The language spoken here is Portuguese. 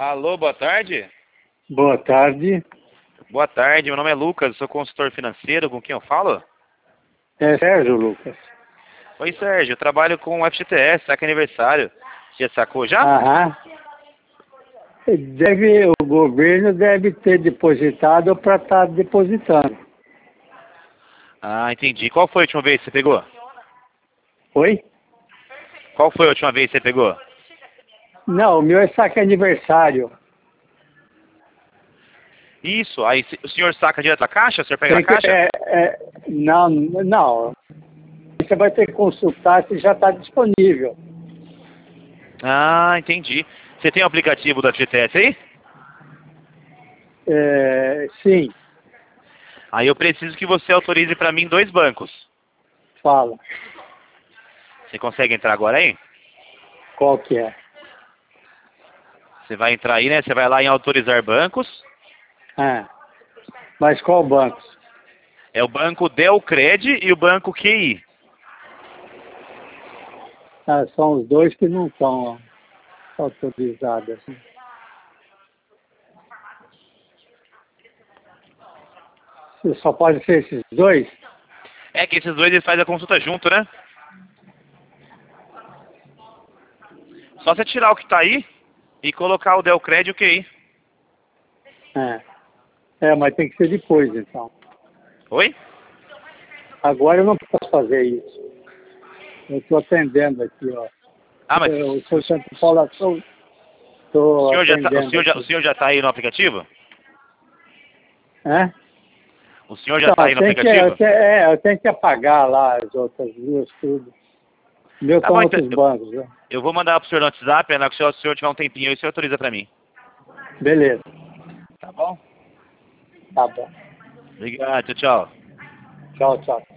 Alô, boa tarde. Boa tarde. Boa tarde, meu nome é Lucas, sou consultor financeiro, com quem eu falo? É Sérgio, Lucas. Oi, Sérgio, eu trabalho com o FGTS, saca aniversário. Você já sacou já? Aham. O governo deve ter depositado para estar depositando. Ah, entendi. Qual foi a última vez que você pegou? Oi? Qual foi a última vez que você pegou? Não, o meu é saque aniversário. Isso, aí o senhor saca direto da caixa? O senhor pega na caixa? Não, não. Você vai ter que consultar se já está disponível. Ah, entendi. Você tem o aplicativo do FGTS aí? Sim, Aí eu preciso que você autorize para mim 2 bancos. fala. Você consegue entrar agora aí? Qual que é? Você vai entrar aí, né? Você vai lá em autorizar bancos. Mas qual banco? É o banco Delcred e o banco QI. São os dois que não estão autorizados. Só pode ser esses dois? É que esses dois eles fazem a consulta junto, né? Só você tirar o que tá aí e colocar o Delcred e o QI. Mas tem que ser depois, então. Oi? Agora eu não posso fazer isso. Eu estou atendendo aqui, ó. Ah, mas Eu sou Santo Paulo, estou atendendo o aqui. senhor já tá aí no aplicativo? É? O senhor já tá aí no aplicativo? Eu tenho que apagar lá as outras duas, tudo. Meu Tá são bom, outros então, bancos, né? eu vou mandar pro senhor no WhatsApp, né? Que se o senhor tiver um tempinho aí, o senhor autoriza pra mim. Beleza, Tá bom? tá bom. Obrigado, tchau, tchau. Tchau, tchau.